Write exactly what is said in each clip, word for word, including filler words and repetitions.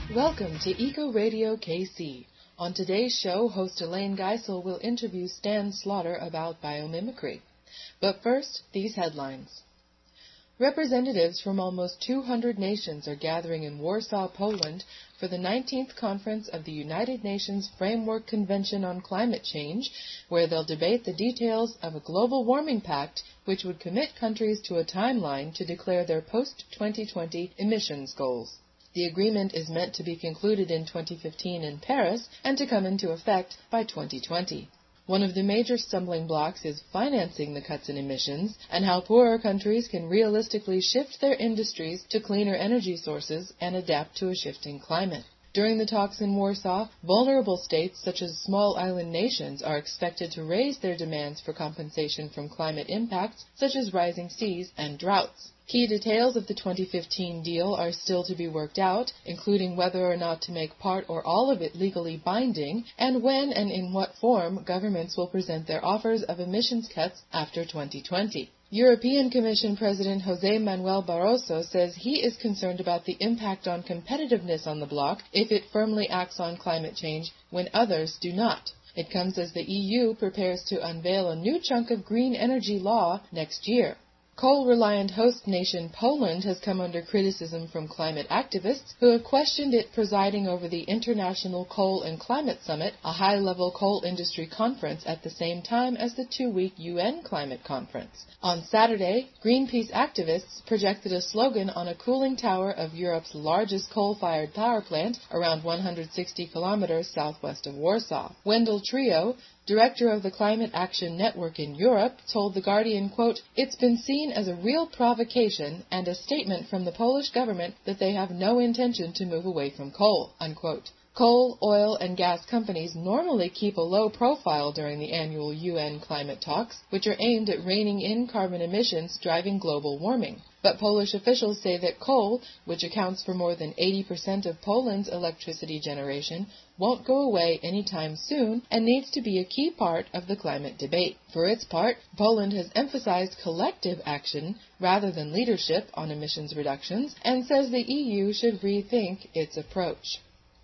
Welcome to Eco Radio K C. On today's show, host Elaine Geisel will interview Stan Slaughter about biomimicry. But first, these headlines. Representatives from almost two hundred nations are gathering in Warsaw, Poland for the nineteenth Conference of the United Nations Framework Convention on Climate Change, where they'll debate the details of a global warming pact which would commit countries to a timeline to declare their post twenty twenty emissions goals. The agreement is meant to be concluded in twenty fifteen in Paris and to come into effect by twenty twenty. One of the major stumbling blocks is financing the cuts in emissions and how poorer countries can realistically shift their industries to cleaner energy sources and adapt to a shifting climate. During the talks in Warsaw, vulnerable states such as small island nations are expected to raise their demands for compensation from climate impacts such as rising seas and droughts. Key details of the twenty fifteen deal are still to be worked out, including whether or not to make part or all of it legally binding, and when and in what form governments will present their offers of emissions cuts after twenty twenty. European Commission President José Manuel Barroso says he is concerned about the impact on competitiveness on the bloc if it firmly acts on climate change when others do not. It comes as the E U prepares to unveil a new chunk of green energy law next year. Coal-reliant host nation Poland has come under criticism from climate activists who have questioned it presiding over the International Coal and Climate Summit, a high-level coal industry conference at the same time as the two-week U N climate conference. On Saturday, Greenpeace activists projected a slogan on a cooling tower of Europe's largest coal-fired power plant, around one hundred sixty kilometers southwest of Warsaw. Wendell Trio, director of the Climate Action Network in Europe, told The Guardian, quote, "It's been seen as a real provocation and a statement from the Polish government that they have no intention to move away from coal," unquote. Coal, oil, and gas companies normally keep a low profile during the annual U N climate talks, which are aimed at reining in carbon emissions driving global warming. But Polish officials say that coal, which accounts for more than eighty percent of Poland's electricity generation, won't go away anytime soon and needs to be a key part of the climate debate. For its part, Poland has emphasized collective action rather than leadership on emissions reductions and says the E U should rethink its approach.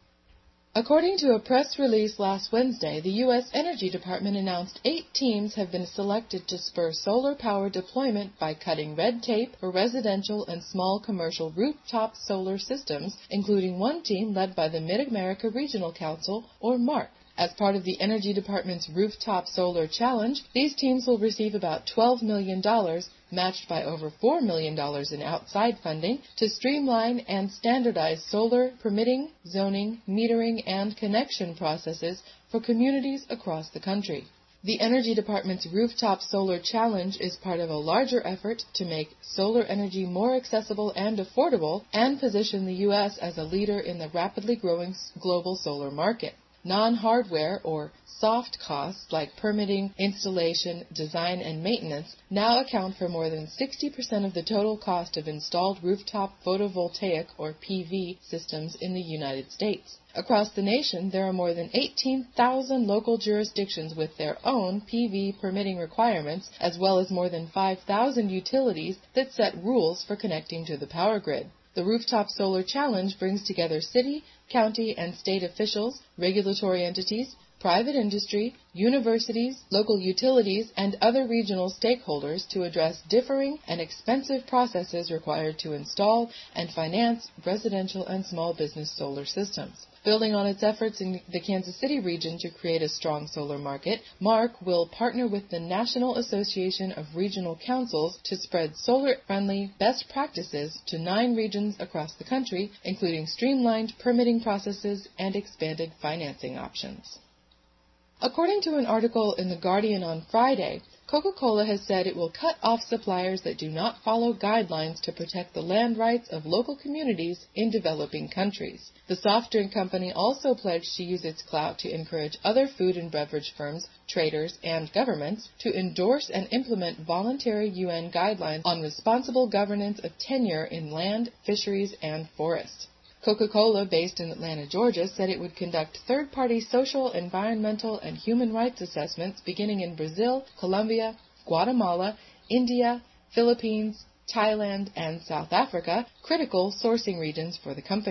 According to a press release last Wednesday, the U S Energy Department announced eight teams have been selected to spur solar power deployment by cutting red tape for residential and small commercial rooftop solar systems, including one team led by the Mid-America Regional Council, or MARC. As part of the Energy Department's Rooftop Solar Challenge, these teams will receive about twelve million dollars, matched by over four million dollars in outside funding, to streamline and standardize solar permitting, zoning, metering, and connection processes for communities across the country. The Energy Department's Rooftop Solar Challenge is part of a larger effort to make solar energy more accessible and affordable and position the U S as a leader in the rapidly growing global solar market. Non-hardware or soft costs like permitting, installation, design, and maintenance now account for more than sixty percent of the total cost of installed rooftop photovoltaic or P V systems in the United States. Across the nation, there are more than eighteen thousand local jurisdictions with their own P V permitting requirements, as well as more than five thousand utilities that set rules for connecting to the power grid. The Rooftop Solar Challenge brings together city, county, and state officials, regulatory entities, private industry, universities, local utilities, and other regional stakeholders to address differing and expensive processes required to install and finance residential and small business solar systems. Building on its efforts in the Kansas City region to create a strong solar market, MARC will partner with the National Association of Regional Councils to spread solar-friendly best practices to nine regions across the country, including streamlined permitting processes and expanded financing options. According to an article in The Guardian on Friday, Coca-Cola has said it will cut off suppliers that do not follow guidelines to protect the land rights of local communities in developing countries. The soft drink company also pledged to use its clout to encourage other food and beverage firms, traders, and governments to endorse and implement voluntary U N guidelines on responsible governance of tenure in land, fisheries, and forests. Coca-Cola, based in Atlanta, Georgia, said it would conduct third-party social, environmental, and human rights assessments beginning in Brazil, Colombia, Guatemala, India, Philippines, Thailand, and South Africa, critical sourcing regions for the company.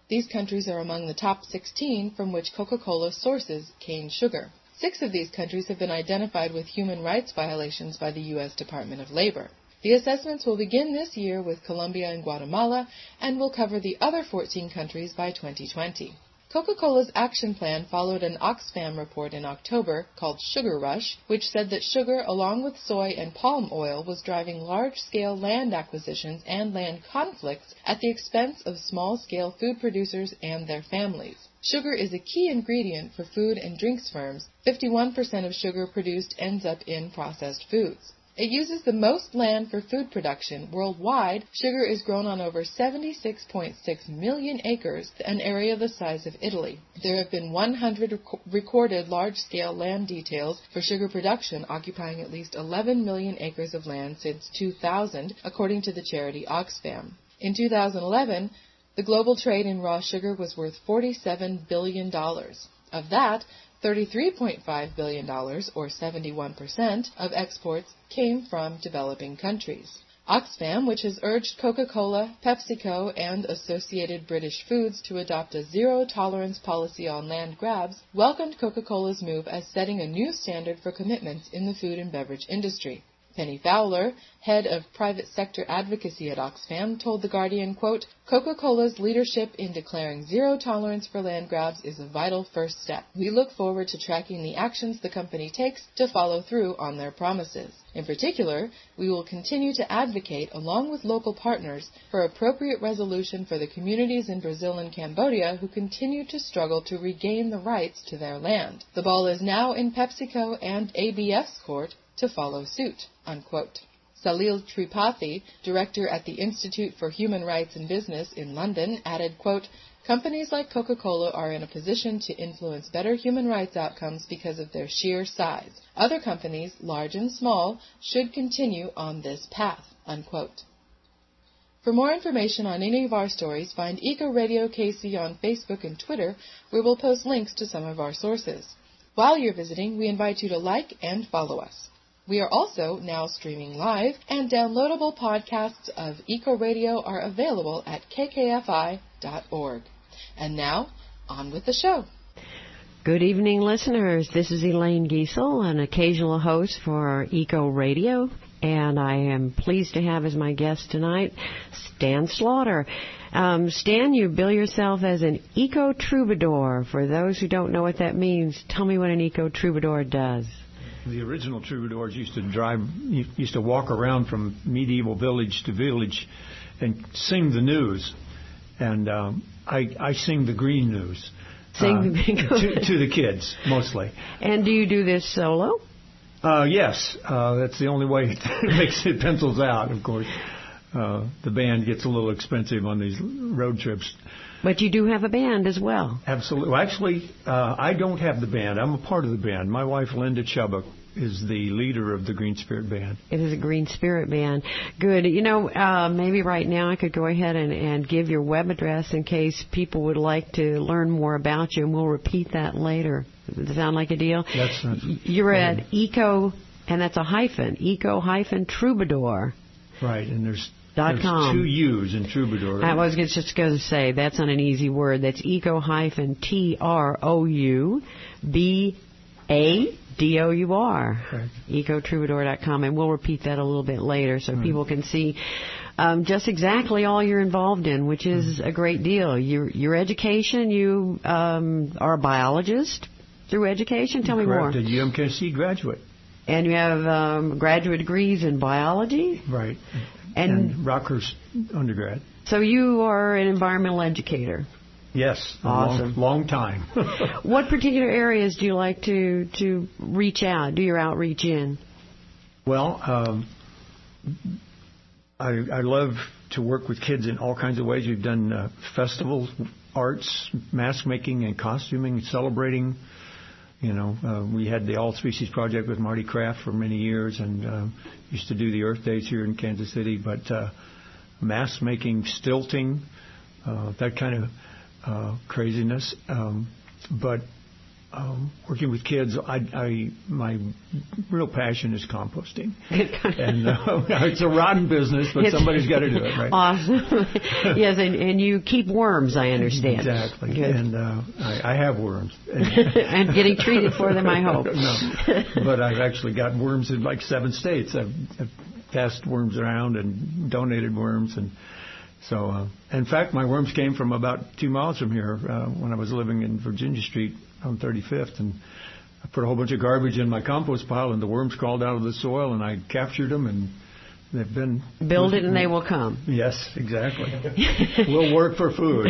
These countries are among the top sixteen from which Coca-Cola sources cane sugar. Six of these countries have been identified with human rights violations by the U S Department of Labor. The assessments will begin this year with Colombia and Guatemala and will cover the other fourteen countries by twenty twenty. Coca-Cola's action plan followed an Oxfam report in October called Sugar Rush, which said that sugar, along with soy and palm oil, was driving large-scale land acquisitions and land conflicts at the expense of small-scale food producers and their families. Sugar is a key ingredient for food and drinks firms. fifty-one percent of sugar produced ends up in processed foods. It uses the most land for food production. Worldwide, sugar is grown on over seventy-six point six million acres, an area the size of Italy. There have been one hundred rec- recorded large-scale land details for sugar production occupying at least eleven million acres of land since two thousand, according to the charity Oxfam. In two thousand eleven, the global trade in raw sugar was worth forty-seven billion dollars. Of that, thirty-three point five billion dollars, or seventy-one percent, of exports came from developing countries. Oxfam, which has urged Coca-Cola, PepsiCo, and Associated British Foods to adopt a zero-tolerance policy on land grabs, welcomed Coca-Cola's move as setting a new standard for commitments in the food and beverage industry. Penny Fowler, head of private sector advocacy at Oxfam, told The Guardian, quote, Coca-Cola's leadership in declaring zero tolerance for land grabs is a vital first step. We look forward to tracking the actions the company takes to follow through on their promises. In particular, we will continue to advocate, along with local partners, for appropriate resolution for the communities in Brazil and Cambodia who continue to struggle to regain the rights to their land. The ball is now in PepsiCo and A B F's court to follow suit, unquote. Salil Tripathi, director at the Institute for Human Rights in Business in London, added, quote, companies like Coca-Cola are in a position to influence better human rights outcomes because of their sheer size. Other companies, large and small, should continue on this path, unquote. For more information on any of our stories, find Eco Radio K C on Facebook and Twitter, where we'll post links to some of our sources. While you're visiting, we invite you to like and follow us. We are also now streaming live, and downloadable podcasts of Eco Radio are available at k k f i dot org. And now, on with the show. Good evening, listeners. This is Elaine Giesel, an occasional host for Eco Radio, and I am pleased to have as my guest tonight Stan Slaughter. Um, Stan, you bill yourself as an eco-troubadour. For those who don't know what that means, tell me what an eco-troubadour does. The original troubadours used to drive, used to walk around from medieval village to village and sing the news. And um, I, I sing the green news sing uh, the to, to the kids, mostly. And do you do this solo? Uh, yes. Uh, that's the only way it makes it pencils out, of course. Uh, the band gets a little expensive on these road trips. But you do have a band as well. Absolutely. Well, actually, uh, I don't have the band. I'm a part of the band. My wife, Linda Chubbuck, is the leader of the Green Spirit Band. It is a Green Spirit Band. Good. You know, uh, maybe right now I could go ahead and, and give your web address in case people would like to learn more about you, and we'll repeat that later. Does that sound like a deal? That's, that's You're at Eco, and that's a hyphen, Eco hyphen Troubadour. Right, and there's Dot com. There's two U's in Troubadour. I was just going to say, that's not an easy word. That's eco hyphen T R O U B A D O U R. Right. eco troubadour dot com. And we'll repeat that a little bit later so mm. people can see um, just exactly all you're involved in, which is mm. a great deal. Your, your education, you um, are a biologist through education. Tell Correct. me more. A U M K C graduate. And you have um, graduate degrees in biology? Right. And, and Rockhurst undergrad. So you are an environmental educator. Yes. Awesome. Long, long time. What particular areas do you like to, to reach out, do your outreach in? Well, um, I, I love to work with kids in all kinds of ways. We've done uh, festivals, arts, mask making and costuming, celebrating. You know, uh, we had the All Species Project with Marty Kraft for many years, and uh, used to do the Earth Days here in Kansas City. But uh, mask making, stilting, uh, that kind of uh, craziness. Um, but um, working with kids, I, I my real passion is composting, and uh, it's a rotten business, but it's, somebody's got to do it, right? Awesome. Yes, and, and you keep worms, I understand. Exactly, Good. and uh, I, I have worms, and, and getting treated for them, I hope. No, but I've actually got worms in like seven states. I've, I've passed worms around and donated worms, and so, uh, in fact, my worms came from about two miles from here uh, when I was living in Virginia Street on thirty-fifth, and I put a whole bunch of garbage in my compost pile, and the worms crawled out of the soil, and I captured them, and they've been... Build it and they will come. Yes, exactly. We'll work for food.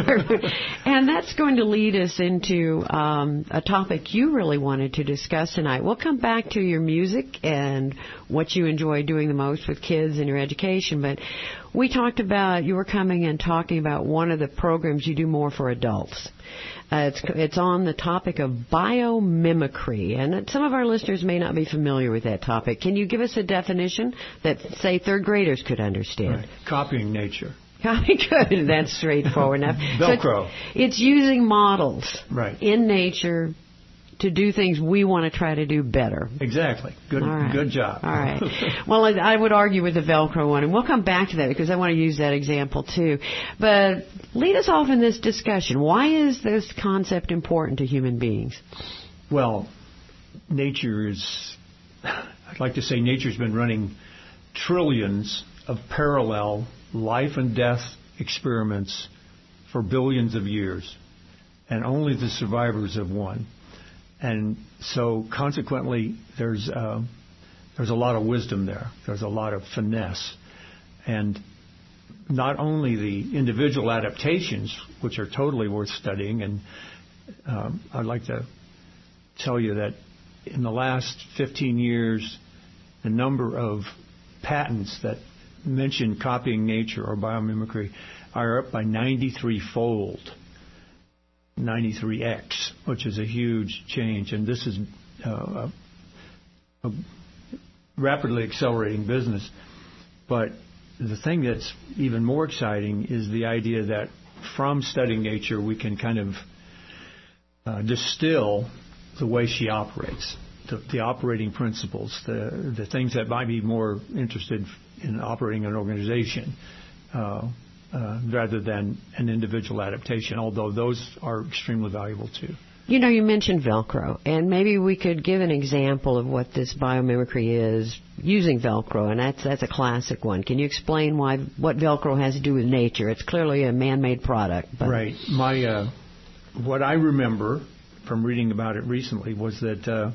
And that's going to lead us into um, a topic you really wanted to discuss tonight. We'll come back to your music and what you enjoy doing the most with kids and your education, but we talked about, you were coming and talking about one of the programs you do more for adults. Uh, it's it's on the topic of biomimicry, and some of our listeners may not be familiar with that topic. Can you give us a definition that, say, third graders could understand? Right. Copying nature. Copy good. That's straightforward enough. Velcro. So it's, it's using models right. in nature to do things we want to try to do better. Exactly. Good right. good job. All right. Well, I, I would argue with the Velcro one, and we'll come back to that because I want to use that example too. But lead us off in this discussion. Why is this concept important to human beings? Well, nature is, I'd like to say nature's been running trillions of parallel life and death experiments for billions of years, and only the survivors have won. And so, consequently, there's uh, there's a lot of wisdom there. There's a lot of finesse, and not only the individual adaptations, which are totally worth studying. And um, I'd like to tell you that in the last fifteen years, the number of patents that mention copying nature or biomimicry are up by ninety-three fold. ninety-three X, which is a huge change, and this is uh, a, a rapidly accelerating business. But the thing that's even more exciting is the idea that from studying nature, we can kind of uh, distill the way she operates, the, the operating principles, the the things that might be more interested in operating an organization. Uh, Uh, rather than an individual adaptation, although those are extremely valuable too. You know, you mentioned Velcro, and maybe we could give an example of what this biomimicry is using Velcro, and that's that's a classic one. Can you explain why what Velcro has to do with nature? It's clearly a man-made product. But right. My uh, what I remember from reading about it recently was that uh,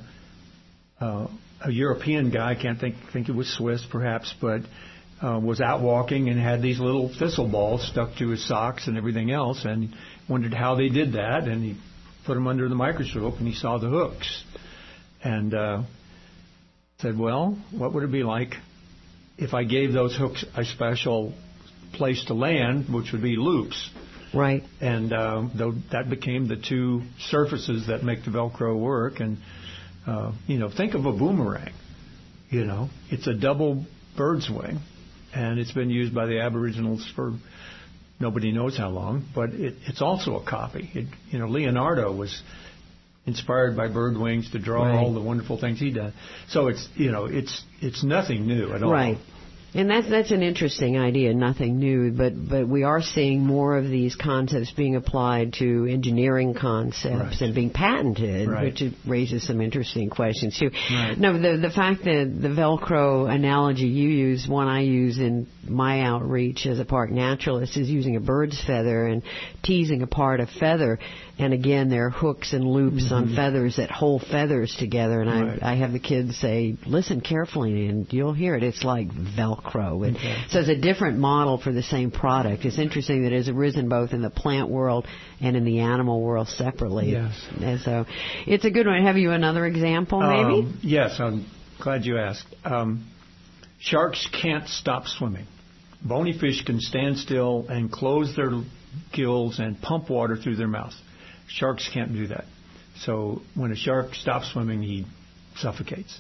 uh, a European guy, I can't think think it was Swiss perhaps, but Uh, was out walking and had these little thistle balls stuck to his socks and everything else, and wondered how they did that, and he put them under the microscope and he saw the hooks, and uh, said, well, what would it be like if I gave those hooks a special place to land, which would be loops? Right. And uh, though that became the two surfaces that make the Velcro work. And uh, you know, think of a boomerang. You know, it's a double bird's wing. And it's been used by the Aboriginals for nobody knows how long, but it, it's also a copy. It, you know, Leonardo was inspired by bird wings to draw right. all the wonderful things he did. So it's, you know, it's it's nothing new at all. Right. And that's that's an interesting idea, nothing new, but, but we are seeing more of these concepts being applied to engineering concepts right. and being patented, right. which raises some interesting questions too. Right. No, the the fact that the Velcro analogy you use, one I use in my outreach as a park naturalist, is using a bird's feather and teasing apart a feather. And again, there are hooks and loops mm-hmm. on feathers that hold feathers together. And right. I, I have the kids say, listen carefully, and you'll hear it. It's like Velcro. And okay. so it's a different model for the same product. It's interesting that it has arisen both in the plant world and in the animal world separately. Yes. And so it's a good one. Have you another example, maybe? Um, yes, I'm glad you asked. Um, sharks can't stop swimming. Bony fish can stand still and close their gills and pump water through their mouth. Sharks can't do that. So when a shark stops swimming, he suffocates.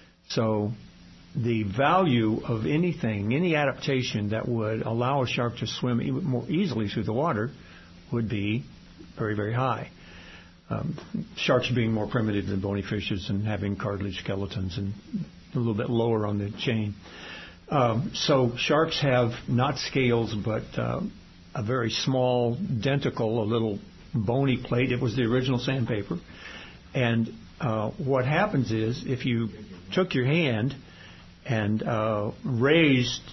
So the value of anything, any adaptation that would allow a shark to swim even more easily through the water would be very, very high. um, sharks being more primitive than bony fishes and having cartilage skeletons and a little bit lower on the chain. Um, so sharks have not scales, but uh, a very small denticle, a little bony plate. It was the original sandpaper. And uh, what happens is if you took your hand and uh, raised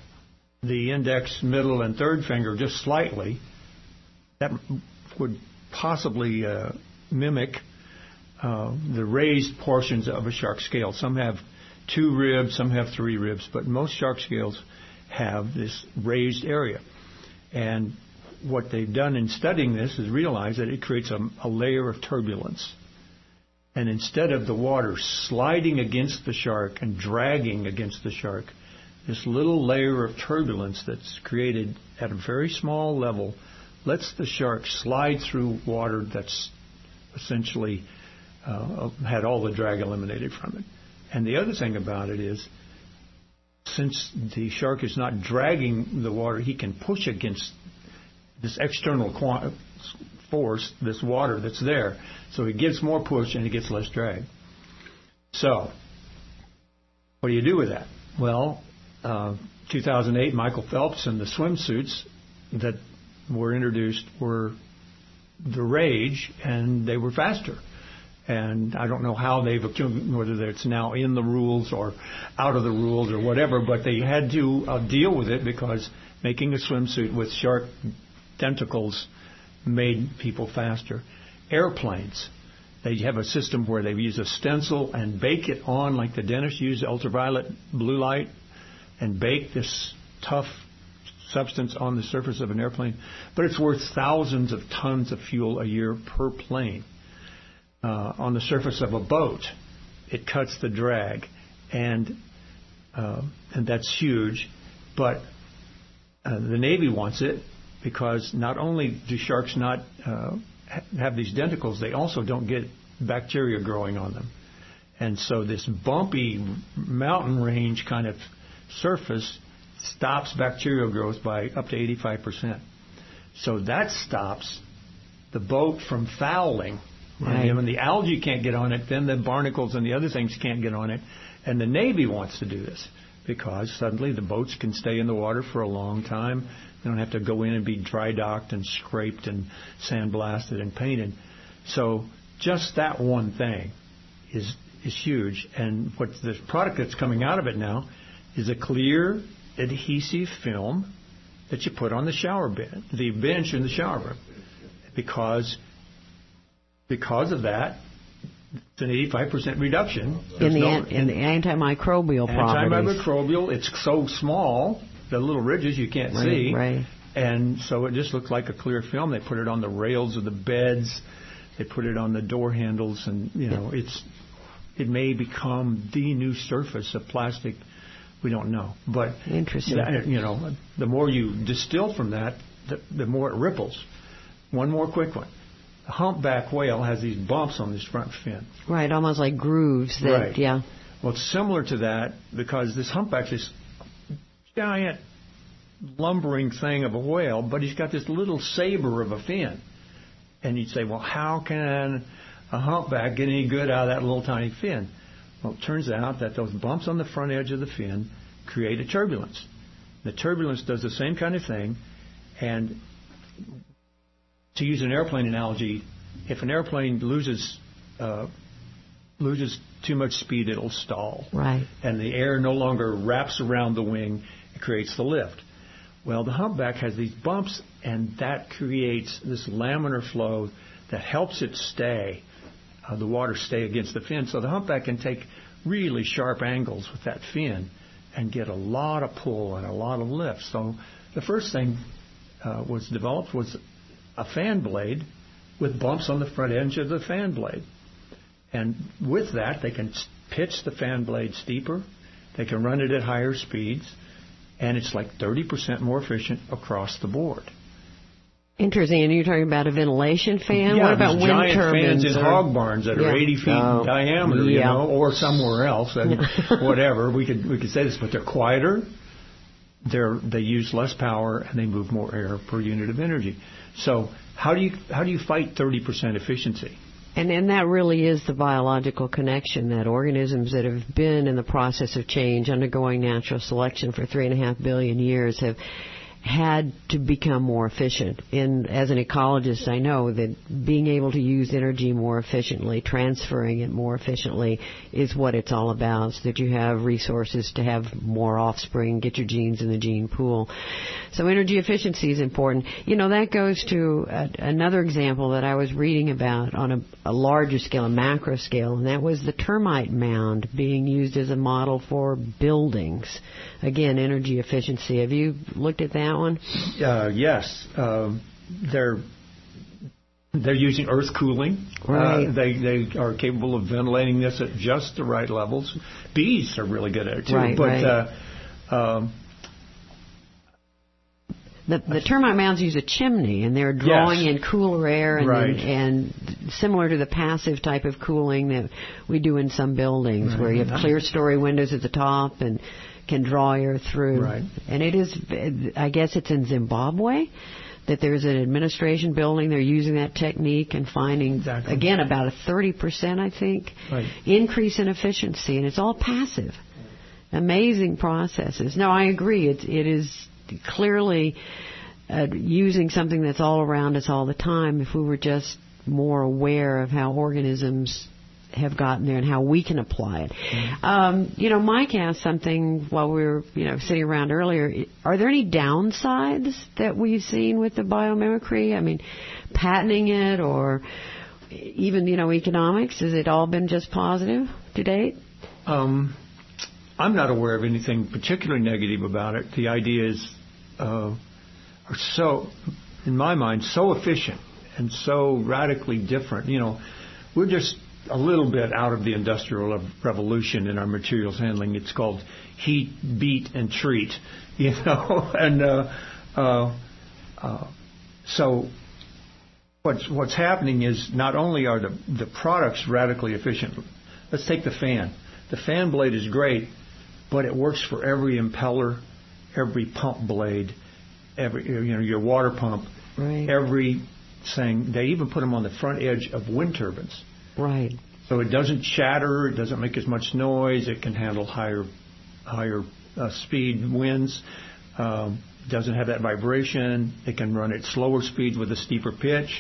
the index, middle, and third finger just slightly, that would possibly uh, mimic uh, the raised portions of a shark scale. Some have two ribs, some have three ribs, but most shark scales have this raised area. And what they've done in studying this is realize that it creates a, a layer of turbulence. And instead of the water sliding against the shark and dragging against the shark, this little layer of turbulence that's created at a very small level lets the shark slide through water that's essentially uh, had all the drag eliminated from it. And the other thing about it is, since the shark is not dragging the water, he can push against this external quant- force, this water that's there. So he gets more push and he gets less drag. So, what do you do with that? Well, uh, two thousand eight, Michael Phelps and the swimsuits that were introduced were the rage, and they were faster. And I don't know how they've, whether it's now in the rules or out of the rules or whatever, but they had to uh, deal with it because making a swimsuit with shark tentacles made people faster. Airplanes, they have a system where they use a stencil and bake it on like the dentists use ultraviolet blue light and bake this tough substance on the surface of an airplane. But it's worth thousands of tons of fuel a year per plane. Uh, on the surface of a boat, it cuts the drag, and uh, and that's huge. But uh, the Navy wants it because not only do sharks not uh, ha- have these denticles, they also don't get bacteria growing on them. And so this bumpy mountain range kind of surface stops bacterial growth by up to eighty-five percent. So that stops the boat from fouling. Right. And when the algae can't get on it, then the barnacles and the other things can't get on it. And the Navy wants to do this because suddenly the boats can stay in the water for a long time. They don't have to go in and be dry docked and scraped and sandblasted and painted. So just that one thing is is huge. And what the product that's coming out of it now is a clear adhesive film that you put on the shower bed, the bench in the shower room, because Because of that, it's an eighty-five percent reduction. In the, no, an, in the antimicrobial properties. Antimicrobial, it's so small, the little ridges you can't right, see. Right. And so it just looks like a clear film. They put it on the rails of the beds. They put it on the door handles. And, you know, it's it may become the new surface of plastic. We don't know. But, interesting. You know, the more you distill from that, the, the more it ripples. One more quick one. A humpback whale has these bumps on this front fin. Right, almost like grooves. That, right. Yeah. Well, it's similar to that because this humpback's this giant lumbering thing of a whale, but he's got this little saber of a fin. And you'd say, well, how can a humpback get any good out of that little tiny fin? Well, it turns out that those bumps on the front edge of the fin create a turbulence. The turbulence does the same kind of thing, and to use an airplane analogy, if an airplane loses uh, loses too much speed, it'll stall. Right. And the air no longer wraps around the wing. It creates the lift. Well, the humpback has these bumps, and that creates this laminar flow that helps it stay, uh, the water stay against the fin. So the humpback can take really sharp angles with that fin and get a lot of pull and a lot of lift. So the first thing uh, was developed was a fan blade with bumps on the front edge of the fan blade. And with that, they can pitch the fan blade steeper. They can run it at higher speeds. And it's like thirty percent more efficient across the board. Interesting. And you're talking about a ventilation fan? Yeah, what about wind giant turbines? fans in or... hog barns that yeah. are eighty feet oh. in diameter, yeah. you know, or somewhere else, and whatever. We could we could say this, but they're quieter. They're they use less power and they move more air per unit of energy. So how do you how do you fight thirty percent efficiency? And, and that really is the biological connection, that organisms that have been in the process of change, undergoing natural selection for three and a half billion years, have had to become more efficient. And as an ecologist, I know that being able to use energy more efficiently, transferring it more efficiently, is what it's all about, so that you have resources to have more offspring, get your genes in the gene pool. So energy efficiency is important. You know, that goes to a, another example that I was reading about on a, a larger scale, a macro scale, and that was the termite mound being used as a model for buildings. Again, energy efficiency. Have you looked at that one? Uh, yes. Um, they're they're using earth cooling. Right. Uh, they they are capable of ventilating this at just the right levels. Bees are really good at it too. Right, but right. Uh, um, The, the termite mounds use a chimney, and they're drawing yes. in cooler air, and, right. and similar to the passive type of cooling that we do in some buildings, right. where you have clear story windows at the top and can draw air through. Right. And it is, I guess it's in Zimbabwe that there's an administration building. They're using that technique and finding, exactly. again, about a thirty percent, I think, right. increase in efficiency, and it's all passive. Amazing processes. No, I agree. It, it is clearly uh, using something that's all around us all the time. If we were just more aware of how organisms have gotten there and how we can apply it. Mm-hmm. Um, you know, Mike asked something while we were, you know, sitting around earlier. Are there any downsides that we've seen with the biomimicry? I mean, patenting it or even, you know, economics, has it all been just positive to date? Um, I'm not aware of anything particularly negative about it. The ideas uh, are so, in my mind, so efficient and so radically different. You know, we're just a little bit out of the industrial revolution in our materials handling. It's called heat, beat, and treat. You know, and uh, uh, uh, so what's what's happening is not only are the the products radically efficient. Let's take the fan. The fan blade is great, but it works for every impeller, every pump blade, every you know your water pump, right. every thing. They even put them on the front edge of wind turbines. Right. So it doesn't chatter. It doesn't make as much noise. It can handle higher, higher uh, speed winds. Um, doesn't have that vibration. It can run at slower speeds with a steeper pitch.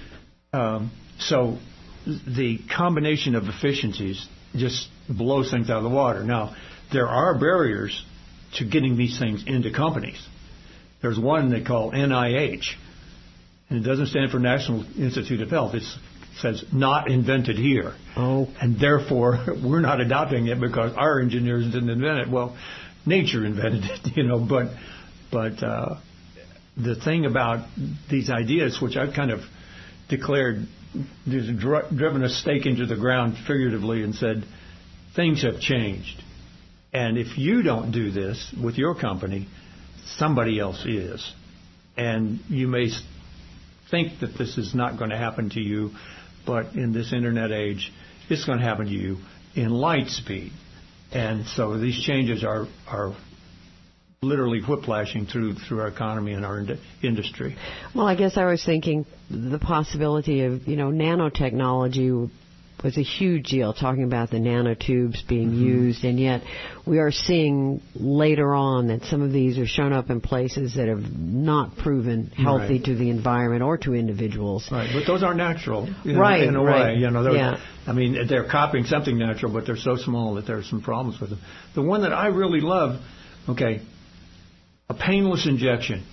Um, so the combination of efficiencies just blows things out of the water. Now, there are barriers to getting these things into companies. There's one they call N I H, and it doesn't stand for National Institute of Health. It says not invented here. Oh. And therefore, we're not adopting it because our engineers didn't invent it. Well, nature invented it, you know, but but uh, the thing about these ideas, which I've kind of declared, just dri- driven a stake into the ground figuratively and said, things have changed. And if you don't do this with your company, somebody else is. And you may think that this is not going to happen to you, but in this internet age, it's going to happen to you in light speed. And so these changes are are literally whiplashing through through our economy and our ind- industry. Well, I guess I was thinking the possibility of, you know, nanotechnology was a huge deal, talking about the nanotubes being mm-hmm. used, and yet we are seeing later on that some of these are shown up in places that have not proven healthy right. to the environment or to individuals. Right, but those aren't natural, you know, right, in a right. way. You know, yeah. I mean, they're copying something natural, but they're so small that there are some problems with them. The one that I really love, okay, a painless injection.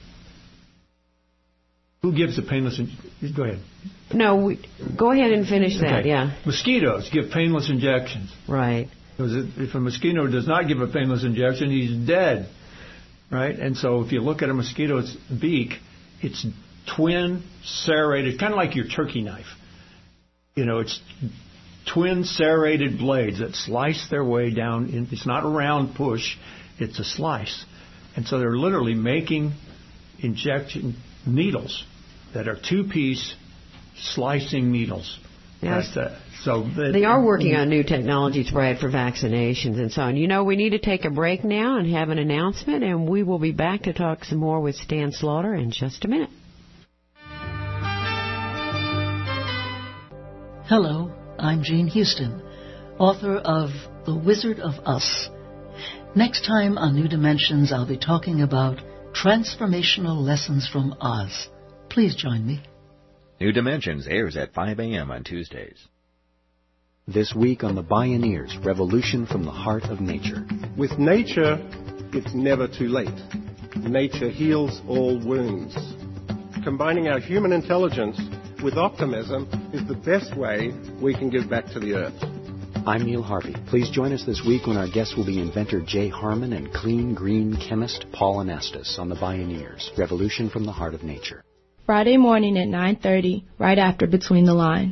Who gives a painless injection? Go ahead. No, we, go ahead and finish that, okay. yeah. Mosquitoes give painless injections. Right. Because if a mosquito does not give a painless injection, he's dead. Right? And so if you look at a mosquito's beak, it's twin serrated, kind of like your turkey knife. You know, it's twin serrated blades that slice their way down. In, it's not a round push, it's a slice. And so they're literally making injection needles that are two-piece slicing needles. Yes. Uh, so that, they are working on new technologies, Brad, for vaccinations and so on. You know, we need to take a break now and have an announcement, and we will be back to talk some more with Stan Slaughter in just a minute. Hello, I'm Jean Houston, author of The Wizard of Us. Next time on New Dimensions, I'll be talking about transformational lessons from Oz. Please join me. New Dimensions airs at five a.m. on Tuesdays. This week on The Bioneers, Revolution from the Heart of Nature. With nature, it's never too late. Nature heals all wounds. Combining our human intelligence with optimism is the best way we can give back to the earth. I'm Neil Harvey. Please join us this week when our guests will be inventor Jay Harmon and clean green chemist Paul Anastas on The Bioneers, Revolution from the Heart of Nature. Friday morning at nine thirty, right after Between the Lines.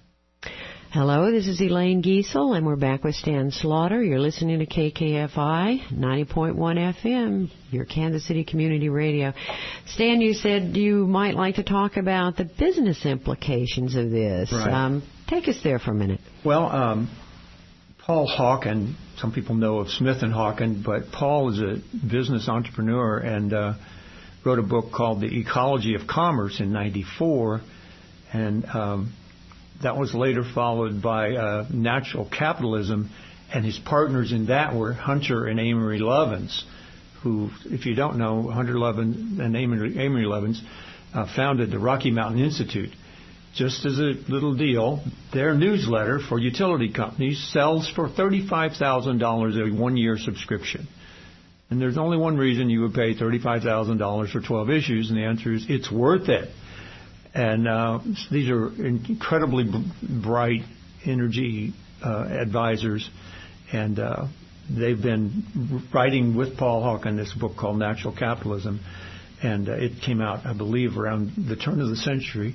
Hello, this is Elaine Giesel, and we're back with Stan Slaughter. You're listening to K K F I ninety point one F M, your Kansas City Community Radio. Stan, you said you might like to talk about the business implications of this. Right. Um, take us there for a minute. Well, um, Paul Hawken, some people know of Smith and Hawken, but Paul is a business entrepreneur and uh, wrote a book called The Ecology of Commerce in ninety-four, and um, that was later followed by uh, Natural Capitalism, and his partners in that were Hunter and Amory Lovins, who, if you don't know, Hunter Lovins and Amory, Amory Lovins uh, founded the Rocky Mountain Institute. Just as a little deal, their newsletter for utility companies sells for thirty-five thousand dollars a one-year subscription. And there's only one reason you would pay thirty-five thousand dollars for twelve issues, and the answer is it's worth it. And uh, these are incredibly b- bright energy uh, advisors, and uh, they've been writing with Paul Hawken this book called Natural Capitalism, and uh, it came out, I believe, around the turn of the century.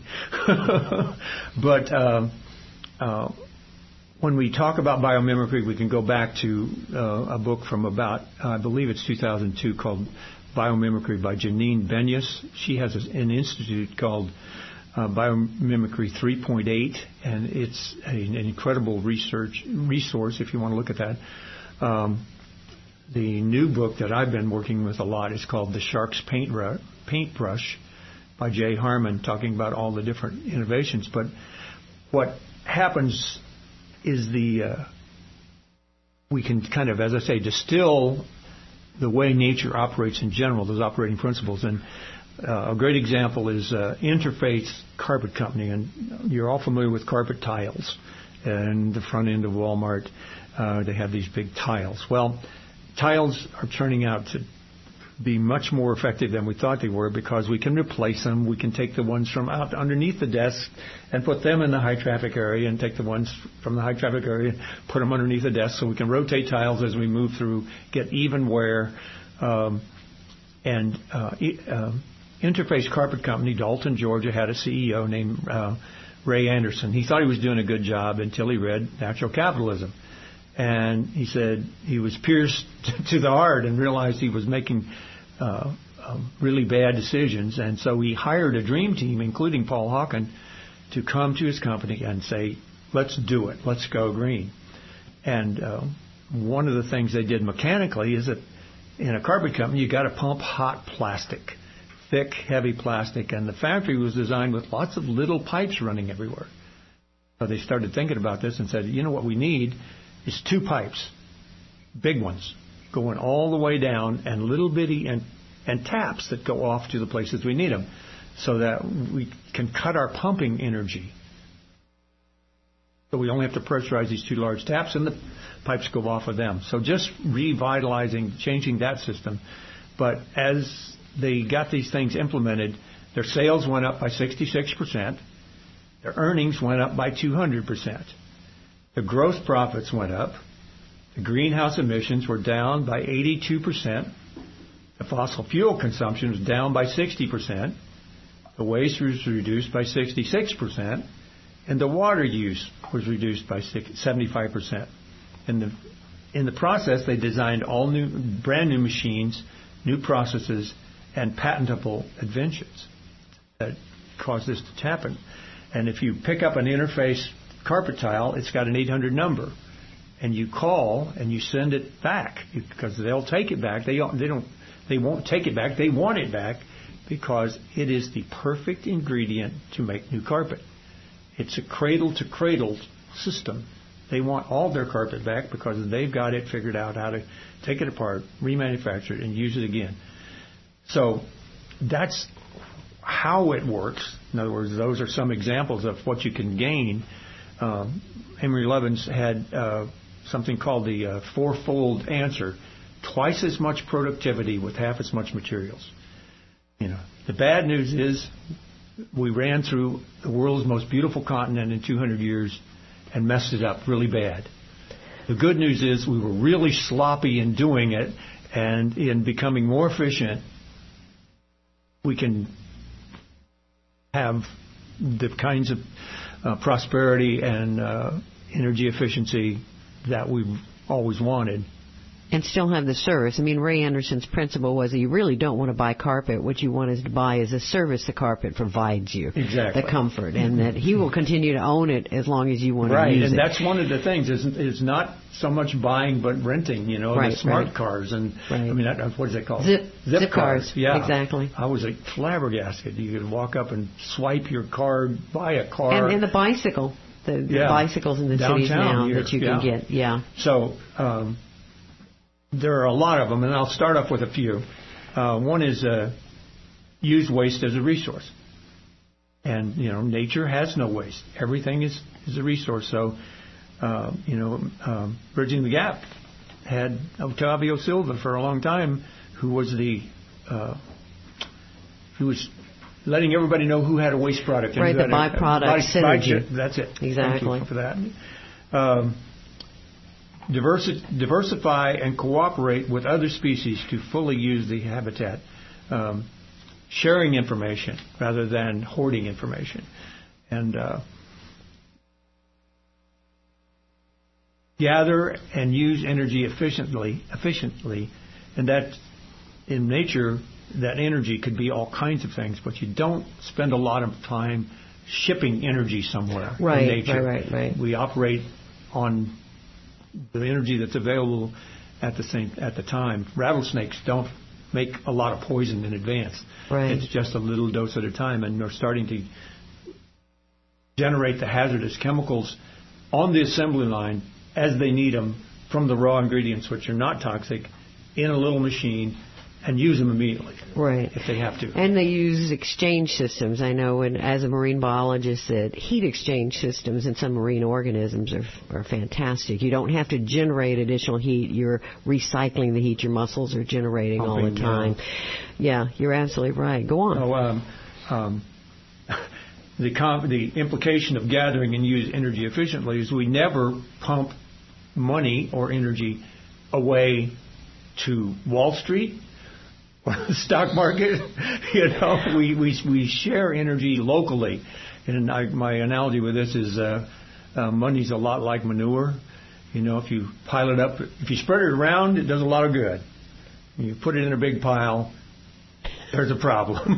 But uh, uh, when we talk about biomimicry, we can go back to uh, a book from about, uh, I believe it's two thousand two, called Biomimicry by Janine Benyus. She has an institute called uh, Biomimicry three point eight, and it's a, an incredible research resource if you want to look at that. Um, the new book that I've been working with a lot is called The Shark's Paint Ru- Paintbrush by Jay Harmon, talking about all the different innovations. But what happens is the uh, we can kind of, as I say, distill the way nature operates in general, those operating principles. And uh, a great example is uh, Interface Carpet Company. And you're all familiar with carpet tiles. And the front end of Walmart, uh, they have these big tiles. Well, tiles are turning out to be much more effective than we thought they were, because we can replace them. We can take the ones from out underneath the desk and put them in the high traffic area, and take the ones from the high traffic area and put them underneath the desk, so we can rotate tiles as we move through, get even wear. Um, and uh, uh, Interface Carpet Company, Dalton, Georgia, had a C E O named uh, Ray Anderson. He thought he was doing a good job until he read Natural Capitalism. And he said he was pierced to the heart and realized he was making uh, uh, really bad decisions. And so he hired a dream team, including Paul Hawken, to come to his company and say, let's do it. Let's go green. And uh, one of the things they did mechanically is that in a carpet company, you got to pump hot plastic, thick, heavy plastic. And the factory was designed with lots of little pipes running everywhere. So they started thinking about this and said, you know what we need is two pipes, big ones, going all the way down, and little bitty and, and taps that go off to the places we need them, so that we can cut our pumping energy. So we only have to pressurize these two large taps, and the pipes go off of them. So just revitalizing, changing that system. But as they got these things implemented, their sales went up by sixty-six percent. Their earnings went up by two hundred percent. The gross profits went up. The greenhouse emissions were down by eighty-two percent. The fossil fuel consumption was down by sixty percent. The waste was reduced by sixty-six percent. And the water use was reduced by seventy-five percent. In the, in the process, they designed all new, brand new machines, new processes, and patentable inventions that caused this to happen. And if you pick up an Interface carpet tile, it's got an eight hundred number, and you call and you send it back, because they'll take it back. They don't, they don't, they won't take it back. They want it back because it is the perfect ingredient to make new carpet. It's a cradle-to-cradle system. They want all their carpet back because they've got it figured out how to take it apart, remanufacture it, and use it again. So that's how it works. In other words, those are some examples of what you can gain. Um, Henry Levins had uh, something called the uh, fourfold answer: twice as much productivity with half as much materials. You know, the bad news is we ran through the world's most beautiful continent in two hundred years and messed it up really bad. The good news is we were really sloppy in doing it, and in becoming more efficient, we can have the kinds of uh, prosperity and uh, energy efficiency that we've always wanted. And still have the service. I mean, Ray Anderson's principle was that you really don't want to buy carpet. What you want is to buy is a service the carpet provides you. Exactly. The comfort. And that he will continue to own it as long as you want right. to use and it. Right, and that's one of the things. It's, it's not so much buying but renting, you know, right, the smart right. cars. And right. I mean, that, what is it called? Zip, zip, zip cars. cars. Yeah. Exactly. I was like flabbergasted. You could walk up and swipe your card, buy a car. And, and the bicycle. The, the yeah. bicycles in the Downtown cities now here. that you yeah. can get. Yeah. So, um, there are a lot of them, and I'll start off with a few. Uh, one is uh, use waste as a resource. And, you know, nature has no waste. Everything is, is a resource. So, uh, you know, um, Bridging the Gap had Octavio Silva for a long time, who was the, uh, who was letting everybody know who had a waste product. Right, the byproduct synergy. By, that's it. Exactly. Thank you for that. Um, Diversi- diversify and cooperate with other species to fully use the habitat. Um, sharing information rather than hoarding information. And uh, gather and use energy efficiently, efficiently. And that, in nature, that energy could be all kinds of things, but you don't spend a lot of time shipping energy somewhere right, in nature. Right, right, right. We operate on the energy that's available at the same at the time. Rattlesnakes don't make a lot of poison in advance. Right. It's just a little dose at a time, and they're starting to generate the hazardous chemicals on the assembly line as they need them from the raw ingredients, which are not toxic, in a little machine, and use them immediately. Right. If they have to. And they use exchange systems. I know, and as a marine biologist, that heat exchange systems in some marine organisms are are fantastic. You don't have to generate additional heat. You're recycling the heat your muscles are generating Pumping, all the time. Yeah. yeah, you're absolutely right. Go on. Oh, um, um, the comp- the implication of gathering and use energy efficiently is we never pump money or energy away to Wall Street, the stock market. You know, we, we we share energy locally, and I, my analogy with this is uh, uh, money's a lot like manure. You know, if you pile it up, if you spread it around, it does a lot of good. You put it in a big pile, there's a problem.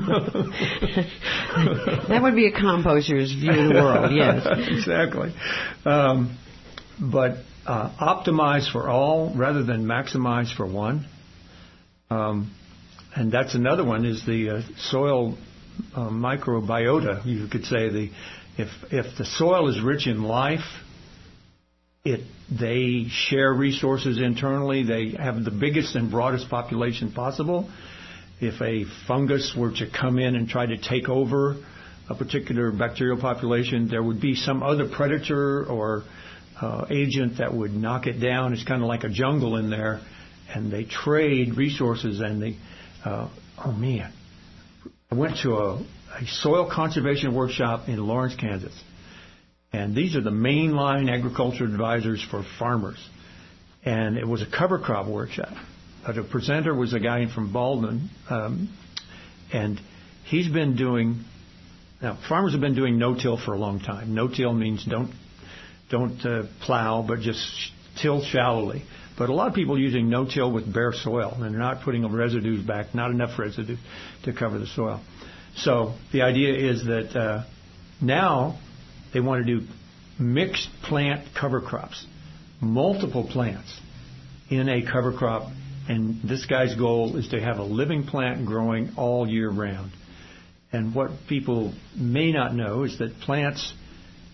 That would be a composter's view of the world. Yes, exactly. Um, but uh, optimize for all rather than maximize for one. Um, And that's another one is the uh, soil uh, microbiota. You could say the if if the soil is rich in life, it they share resources internally. They have the biggest and broadest population possible. If a fungus were to come in and try to take over a particular bacterial population, there would be some other predator or uh, agent that would knock it down. It's kind of like a jungle in there, and they trade resources and they. Uh, oh, man. I went to a, a soil conservation workshop in Lawrence, Kansas. And these are the mainline agriculture advisors for farmers. And it was a cover crop workshop. But the presenter was a guy from Baldwin. Um, and he's been doing... Now, farmers have been doing no-till for a long time. No-till means don't, don't uh, plow, but just till shallowly. But a lot of people are using no-till with bare soil, and they're not putting residues back, not enough residue to cover the soil. So the idea is that uh, now they want to do mixed plant cover crops, multiple plants in a cover crop, and this guy's goal is to have a living plant growing all year round. And what people may not know is that plants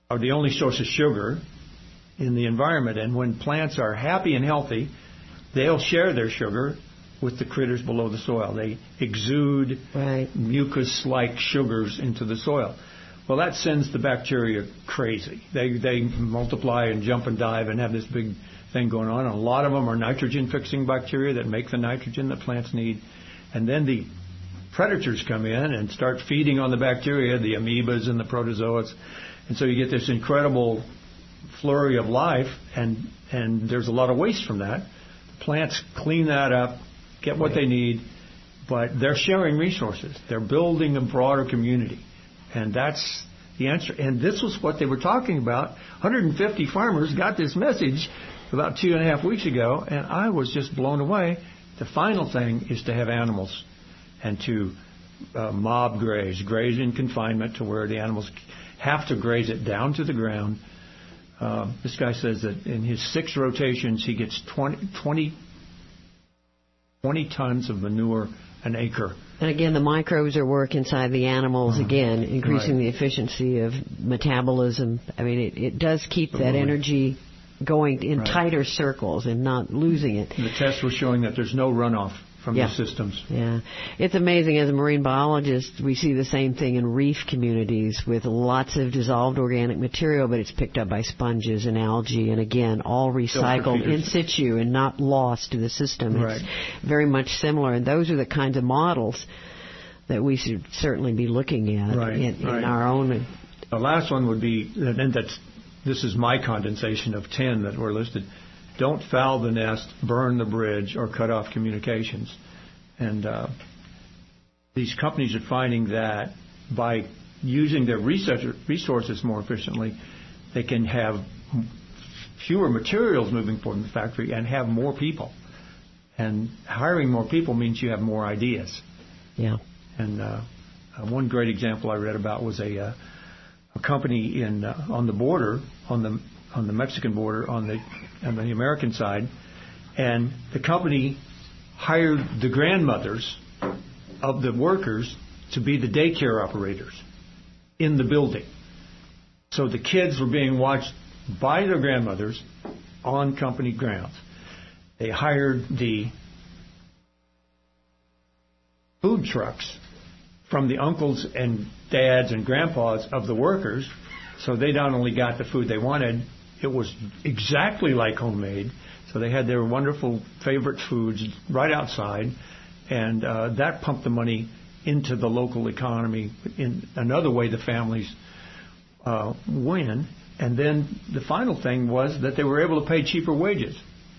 are the only source of sugar in the environment. And when plants are happy and healthy, they'll share their sugar with the critters below the soil. They exude right. mucus-like sugars into the soil. Well, that sends the bacteria crazy. They they multiply and jump and dive and have this big thing going on. And a lot of them are nitrogen-fixing bacteria that make the nitrogen that plants need. And then the predators come in and start feeding on the bacteria, the amoebas and the protozoas. And so you get this incredible flurry of life, and, and there's a lot of waste from that. Plants clean that up, get what they need, but they're sharing resources. They're building a broader community. And that's the answer. And this was what they were talking about. one hundred fifty farmers got this message about two and a half weeks ago, and I was just blown away. The final thing is to have animals and to uh, mob graze, graze in confinement to where the animals have to graze it down to the ground. Uh, this guy says that in his six rotations, he gets twenty, twenty, twenty tons of manure an acre. And again, the microbes are work inside the animals, uh-huh. again, increasing right. the efficiency of metabolism. I mean, it, it does keep that energy going in right. tighter circles and not losing it. The tests were showing that there's no runoff from yeah. the systems. Yeah. It's amazing. As a marine biologist, we see the same thing in reef communities with lots of dissolved organic material, but it's picked up by sponges and algae, and again, all recycled in situ and not lost to the system. Right. It's very much similar, and those are the kinds of models that we should certainly be looking at right. in, in right. our own. The last one would be, and that's, this is my condensation of ten that were listed. Don't foul the nest, burn the bridge, or cut off communications. And uh, these companies are finding that by using their resources more efficiently, they can have fewer materials moving forward in the factory and have more people. And hiring more people means you have more ideas. Yeah. And uh, uh, one great example I read about was a, uh, a company in uh, on the border, on the on the Mexican border, on the on the American side, and the company hired the grandmothers of the workers to be the daycare operators in the building. So the kids were being watched by their grandmothers on company grounds. They hired the food trucks from the uncles and dads and grandpas of the workers, so they not only got the food they wanted, it was exactly like homemade. So they had their wonderful favorite foods right outside, and uh, that pumped the money into the local economy. In another way, the families uh, win. And then the final thing was that they were able to pay cheaper wages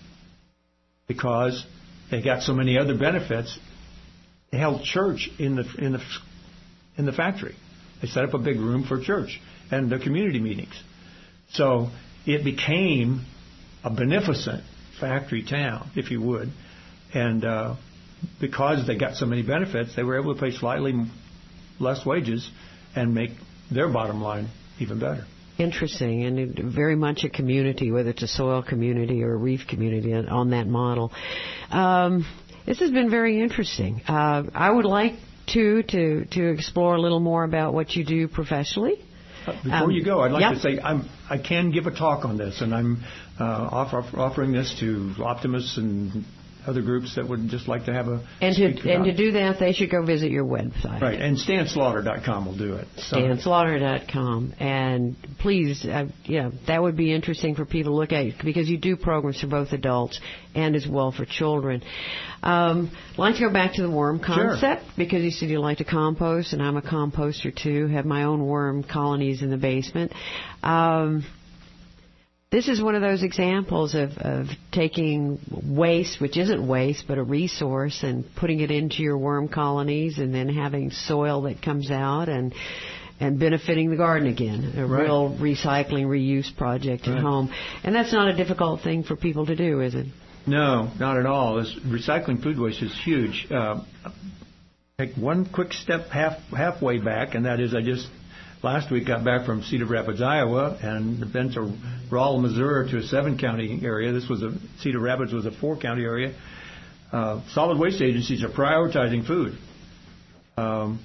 because they got so many other benefits. They held church in the in the in the factory. They set up a big room for church and the community meetings. So it became a beneficent factory town, if you would. And uh, because they got so many benefits, they were able to pay slightly less wages and make their bottom line even better. Interesting, and it, very much a community, whether it's a soil community or a reef community, on that model. Um, this has been very interesting. Uh, I would like to, to to explore a little more about what you do professionally. Uh, before um, you go, I'd like yep. to say I'm, I can give a talk on this, and I'm uh, offer, offering this to optimists and other groups that would just like to have a and to and to do that, they should go visit your website. Right, and stan slaughter dot com will do it. So. stan slaughter dot com, and please, uh, yeah, that would be interesting for people to look at because you do programs for both adults and as well for children. Um, I'd like to go back to the worm concept sure. because you said you like to compost, and I'm a composter too. Have my own worm colonies in the basement. Um, This is one of those examples of, of taking waste, which isn't waste, but a resource, and putting it into your worm colonies and then having soil that comes out and and benefiting the garden again. A right. real recycling, reuse project at right. home. And that's not a difficult thing for people to do, is it? No, not at all. This recycling food waste is huge. Uh, take one quick step half halfway back, and that is I just... Last week, got back from Cedar Rapids, Iowa, and been to Rawl, Missouri, to a seven-county area. This was a Cedar Rapids was a four-county area. Uh, solid waste agencies are prioritizing food. Um,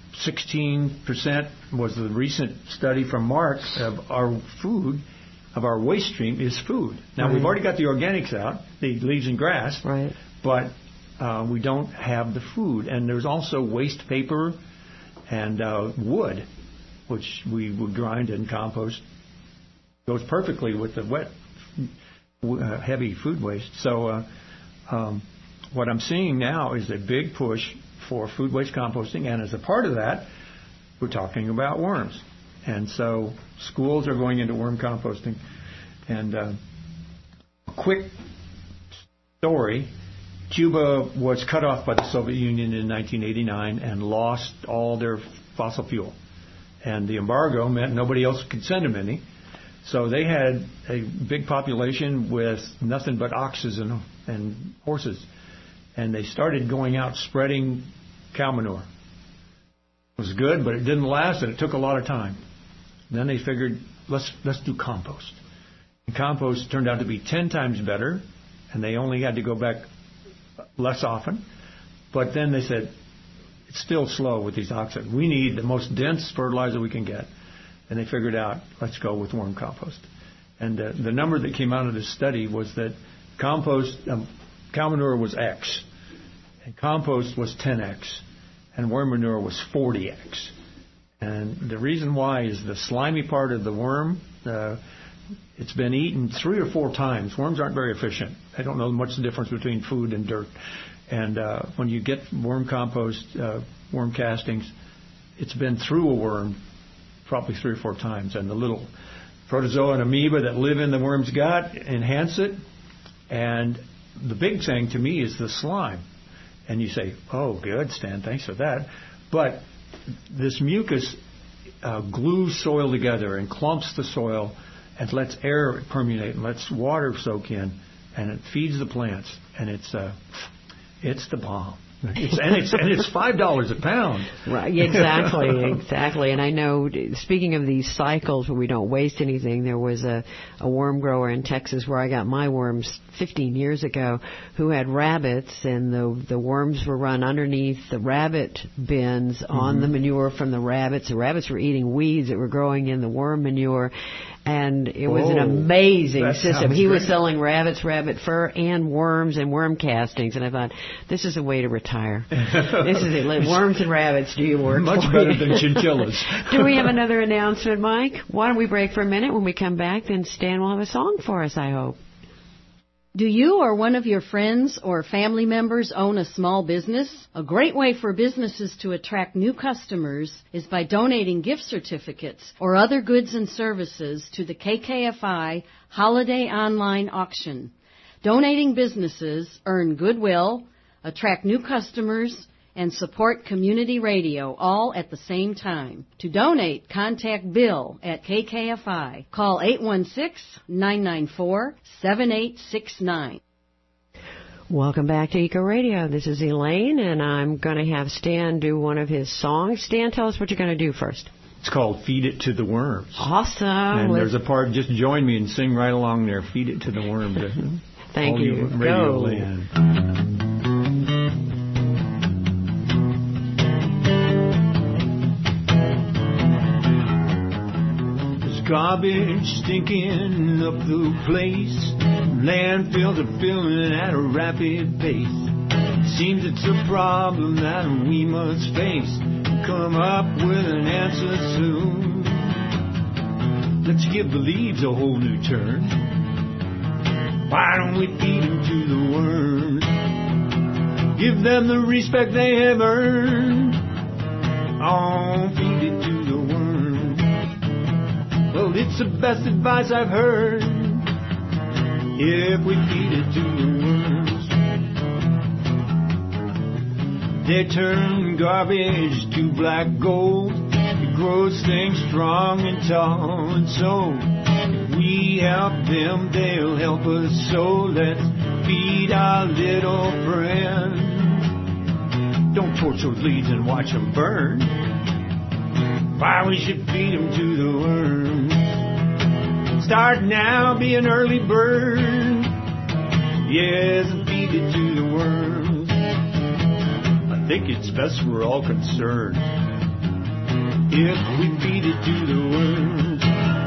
sixteen percent was the recent study from Mark of our food, of our waste stream is food. Now, right. We've already got the organics out, the leaves and grass, right. but uh, we don't have the food. And there's also waste paper and uh, wood, which we would grind and compost. Goes perfectly with the wet, uh, heavy food waste. So uh, um, what I'm seeing now is a big push for food waste composting, and as a part of that, we're talking about worms. And so schools are going into worm composting. And uh, a quick story, Cuba was cut off by the Soviet Union in nineteen eighty-nine and lost all their fossil fuel. And the embargo meant nobody else could send them any. So they had a big population with nothing but oxes and, and horses. And they started going out spreading cow manure. It was good, but it didn't last, and it took a lot of time. Then they figured, let's let's do compost. And compost turned out to be ten times better, and they only had to go back less often. But then they said, it's still slow with these oxen. We need the most dense fertilizer we can get. And they figured out, let's go with worm compost. And uh, the number that came out of this study was that compost, um, cow manure was X, and compost was ten X, and worm manure was forty X. And the reason why is the slimy part of the worm, uh, it's been eaten three or four times. Worms aren't very efficient. They don't know much the difference between food and dirt. And uh, when you get worm compost, uh, worm castings, it's been through a worm probably three or four times. And the little protozoa and amoeba that live in the worm's gut enhance it. And the big thing to me is the slime. And you say, oh, good, Stan, thanks for that. But this mucus uh, glues soil together and clumps the soil and lets air permeate and lets water soak in, and it feeds the plants. And it's uh, it's the bomb. It's, and it's and it's five dollars a pound. Right, exactly, exactly. And I know, speaking of these cycles where we don't waste anything, there was a, a worm grower in Texas where I got my worms fifteen years ago, who had rabbits, and the the worms were run underneath the rabbit bins on mm-hmm. the manure from the rabbits. The rabbits were eating weeds that were growing in the worm manure. And it was oh, an amazing system. He was selling rabbits, rabbit fur, and worms and worm castings. And I thought, this is a way to retire. This is it. Worms and rabbits do your work. Much better than chinchillas. Do we have another announcement, Mike? Why don't we break for a minute? When we come back, then Stan will have a song for us, I hope. Do you or one of your friends or family members own a small business? A great way for businesses to attract new customers is by donating gift certificates or other goods and services to the K K F I Holiday Online Auction. Donating businesses earn goodwill, attract new customers, and support community radio all at the same time. To donate, contact Bill at K K F I. Call eight one six, nine nine four, seven eight six nine. Welcome back to Eco Radio. This is Elaine, and I'm going to have Stan do one of his songs. Stan, tell us what you're going to do first. It's called Feed It to the Worms. Awesome. And Let's... there's a part, just join me and sing right along there. Feed it to the worms. Thank all you. you radio Go. land. Garbage stinking up the place. Landfills are filling at a rapid pace. Seems it's a problem that we must face. Come up with an answer soon. Let's give the leaves a whole new turn. Why don't we feed them to the worms? Give them the respect they have earned. Oh, feed it to the worms. Well, it's the best advice I've heard. If we feed it to the worms, they turn garbage to black gold. It grows things strong and tall, and so if we help them, they'll help us. So let's feed our little friends. Don't torch those leaves and watch them burn. Why we should feed them to the worms. Start now, be an early bird. Yes, and feed it to the worms. I think it's best we're all concerned. if we feed it to the worms.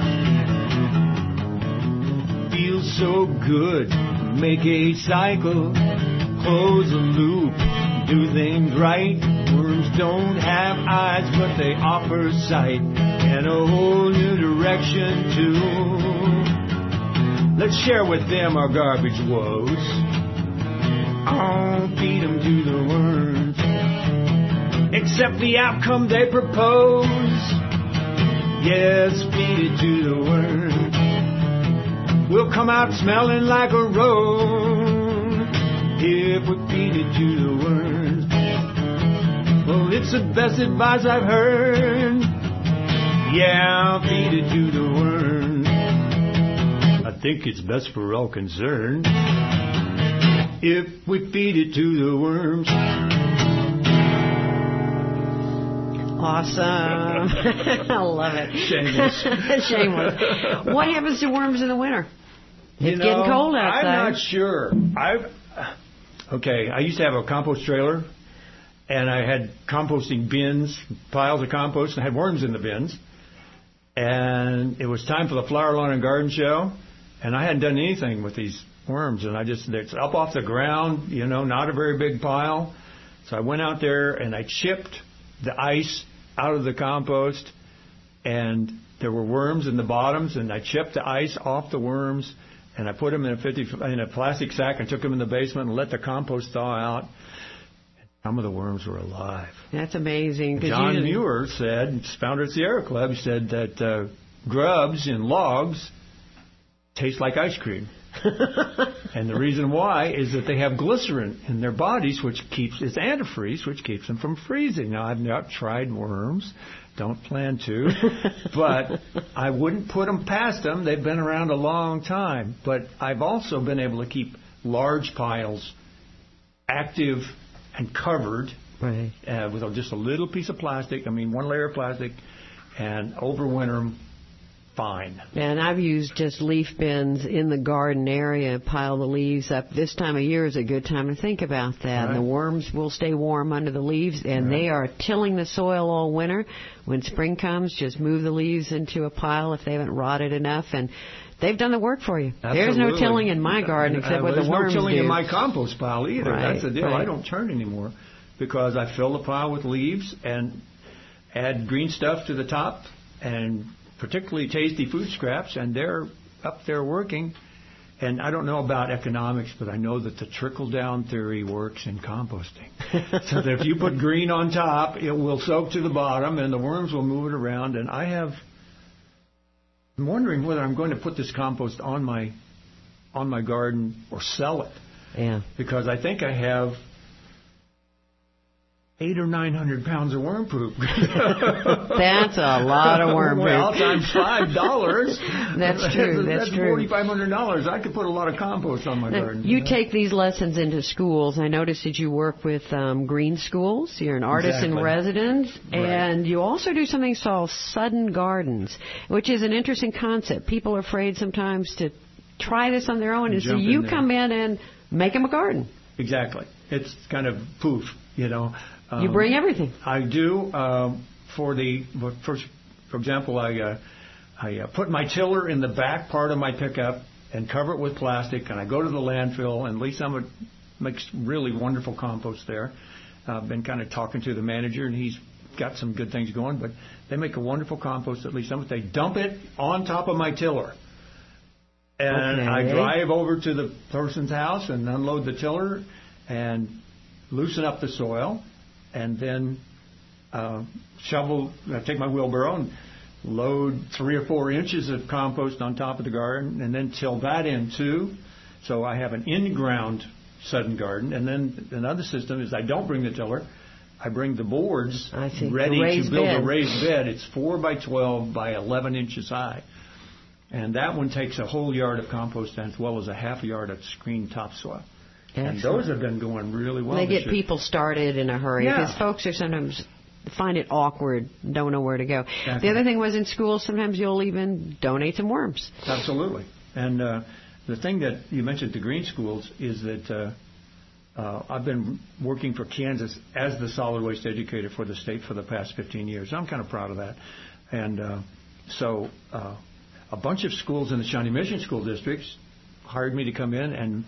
Feels so good, make a cycle, close a loop, do things right. Worms don't have eyes, but they offer sight and a whole new direction too. Let's share with them our garbage woes. Oh, feed them to the worms. Accept the outcome they propose. Yes, feed it to the worms. We'll come out smelling like a rose if we feed it to the worms. Well, it's the best advice I've heard. Yeah, feed it to the worms. I think it's best for all concerned if we feed it to the worms. Awesome. I love it. Shameless. Shameless. What happens to worms in the winter? It's you know, getting cold outside. I'm not sure. I've okay. I used to have a compost trailer, and I had composting bins, piles of compost, and I had worms in the bins. And it was time for the Flower, Lawn, and Garden Show, and I hadn't done anything with these worms, and I just it's up off the ground, you know, not a very big pile. So I went out there and I chipped the ice out of the compost, and there were worms in the bottoms, and I chipped the ice off the worms, and I put them in a fifty in a plastic sack and took them in the basement and let the compost thaw out. Some of the worms were alive. That's amazing. John usually... Muir said, founder of Sierra Club, he said that uh, grubs in logs taste like ice cream. And the reason why is that they have glycerin in their bodies, which keeps it's antifreeze, which keeps them from freezing. Now, I've not tried worms, don't plan to, but I wouldn't put them past them. They've been around a long time. But I've also been able to keep large piles active and covered, right, uh, with just a little piece of plastic. I mean, one layer of plastic, and overwinter them. Fine. And I've used just leaf bins in the garden area, pile the leaves up. This time of year is a good time to think about that. Right. And the worms will stay warm under the leaves, and right. they are tilling the soil all winter. When spring comes, just move the leaves into a pile if they haven't rotted enough, and they've done the work for you. Absolutely. There's no tilling in my garden except uh, what the worms There's no tilling do. in my compost pile either. Right, That's the deal. right. I don't turn anymore because I fill the pile with leaves and add green stuff to the top and particularly tasty food scraps, and they're up there working. And I don't know about economics, but I know that the trickle-down theory works in composting. So that if you put green on top, it will soak to the bottom, and the worms will move it around. And I have, I'm wondering whether I'm going to put this compost on my on my garden or sell it. Yeah. Because I think I have eight or nine hundred pounds of worm poop. That's a lot of worm poop. Well, times five dollars. That's true. That's, that's true. forty-five hundred dollars. I could put a lot of compost on my now, garden. You you know? take these lessons into schools. I noticed that you work with um, green schools. You're an artist Exactly. in residence, Right. and you also do something called sudden gardens, which is an interesting concept. People are afraid sometimes to try this on their own, and so Jump in you there. come in and make them a garden. Exactly. It's kind of poof, you know. Um, You bring everything. I do. Um, for the for, for example, I uh, I uh, put my tiller in the back part of my pickup and cover it with plastic, and I go to the landfill, and Lee Summit makes really wonderful compost there. I've been kind of talking to the manager, and he's got some good things going, but they make a wonderful compost at Lee Summit. They dump it on top of my tiller. And okay. I drive over to the person's house and unload the tiller and loosen up the soil, and then uh, shovel, I take my wheelbarrow and load three or four inches of compost on top of the garden, and then till that in too. So I have an in-ground sudden garden. And then another system is I don't bring the tiller. I bring the boards I see. ready raised to build bed. a raised bed. It's four by twelve by eleven inches high. And that one takes a whole yard of compost as well as a half a yard of screen topsoil. Excellent. And those have been going really well. They this get year. people started in a hurry Yeah. because folks are sometimes find it awkward, don't know where to go. Exactly. The other thing was in school, sometimes you'll even donate some worms. Absolutely. And uh, the thing that you mentioned, the green schools, is that uh, uh, I've been working for Kansas as the solid waste educator for the state for the past fifteen years. I'm kind of proud of that. And uh, so uh, a bunch of schools in the Shawnee Mission School Districts hired me to come in and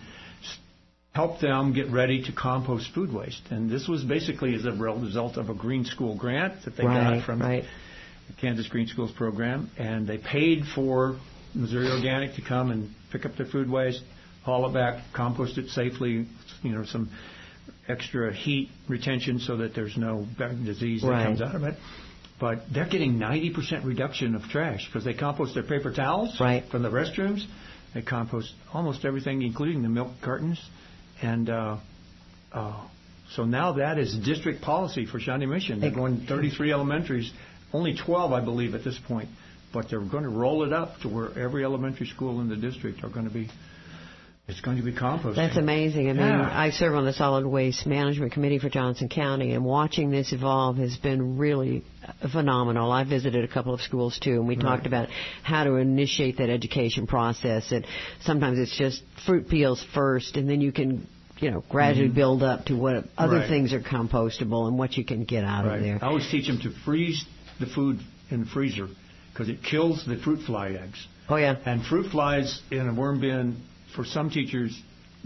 help them get ready to compost food waste. And this was basically as a result of a Green School grant that they right, got from right. the Kansas Green Schools program. And they paid for Missouri Organic to come and pick up their food waste, haul it back, compost it safely, you know, some extra heat retention so that there's no disease that right. comes out of it. But they're getting ninety percent reduction of trash because they compost their paper towels right. from the restrooms. They compost almost everything, including the milk cartons. And uh, uh, so now that is district policy for Shawnee Mission. They're going thirty-three elementaries, only twelve, I believe, at this point. But they're going to roll it up to where every elementary school in the district are going to be, it's going to be composting. That's amazing. I mean, yeah. I serve on the Solid Waste Management Committee for Johnson County, and watching this evolve has been really phenomenal. I visited a couple of schools, too, and we right. talked about how to initiate that education process. And sometimes it's just fruit peels first, and then you can, you know, gradually mm-hmm. build up to what other right. things are compostable and what you can get out right. of there. I always teach them to freeze the food in the freezer because it kills the fruit fly eggs. Oh, yeah. And fruit flies in a worm bin, for some teachers,